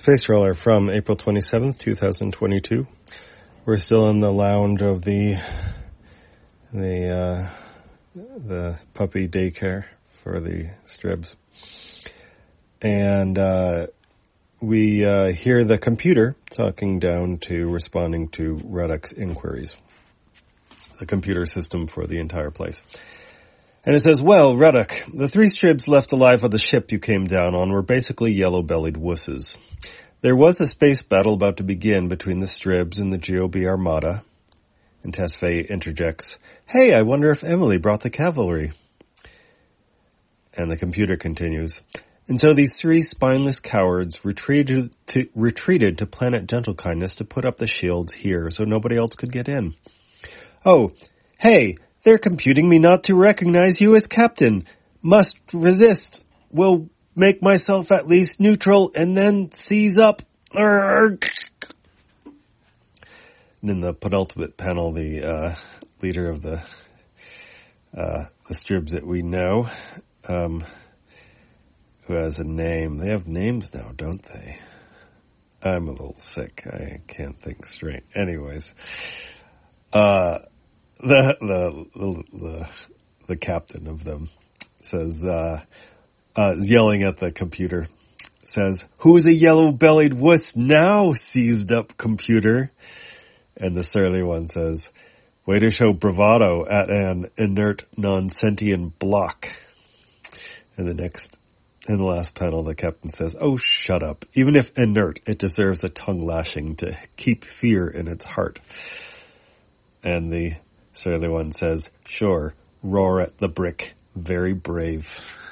Space Roller from April 27th, 2022. We're still in the lounge of the puppy daycare for the Stribs. And we hear the computer talking down to responding to Ruddock's inquiries. The computer system for the entire place. And it says, well, Ruddock, the 3 Stribs left alive on the ship you came down on were basically yellow-bellied wusses. There was a space battle about to begin between the Stribs and the GOB Armada. And Tesfaye interjects, hey, I wonder if Emily brought the cavalry. And the computer continues, and so these 3 spineless cowards retreated to Planet Gentlekindness to put up the shields here so nobody else could get in. Oh, hey, they're computing me not to recognize you as captain. Must resist. Will make myself at least neutral and then seize up. Urgh. And in the penultimate panel, the leader of the Stribs that we know, who has a name. They have names now, don't they? I'm a little sick. I can't think straight. Anyways, the captain of them says, yelling at the computer, says, who's a yellow-bellied wuss now, seized up computer? And the surly one says, way to show bravado at an inert, non-sentient block. And in the last panel, the captain says, oh, shut up. Even if inert, it deserves a tongue lashing to keep fear in its heart. And the surly one says, sure, roar at the brick. Very brave.